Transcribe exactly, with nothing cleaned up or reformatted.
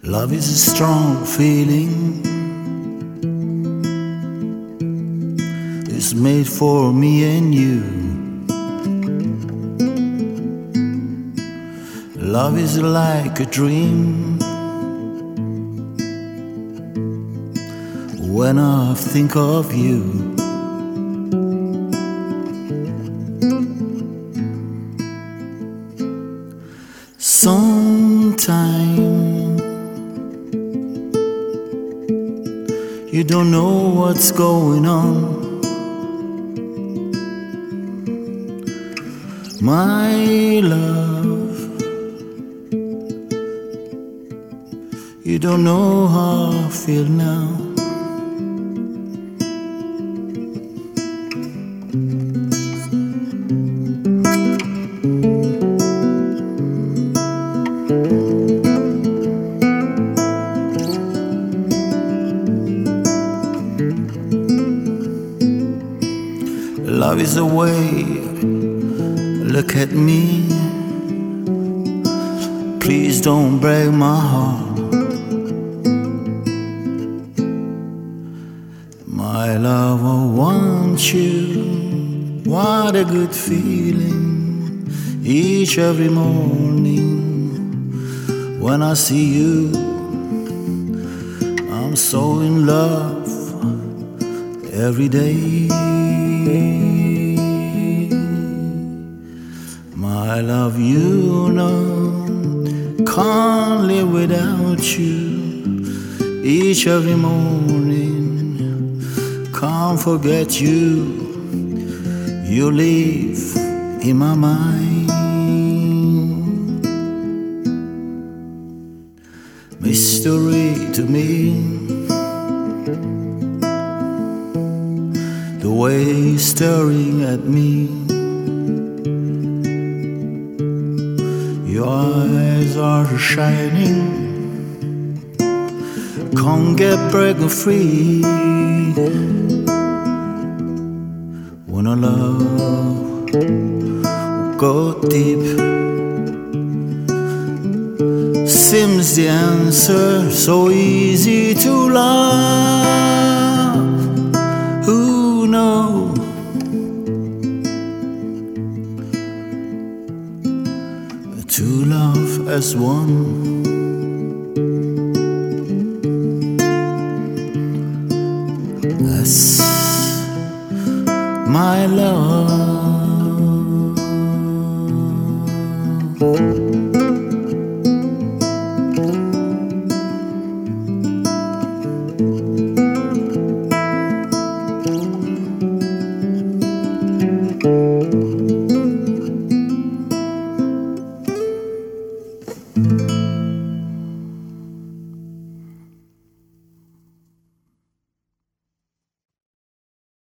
Love is a strong feeling. It's made for me and you. Love is like a dream. When I think of you, sometime you don't know what's going on. My love, you don't know how I feel now. Love is a wave, look at me. Please don't break my heart. My love, I want you. What a good feeling. Each every morning when I see you, I'm so in love every day. My love, you know, can't live without you. Each every morning, can't forget you. You live in my mind. Mystery to me, the way you're staring at me. Your eyes are shining, can't get breaking free. When our love go deep, seems the answer so easy to love. Who knows? To love as one. That's my love.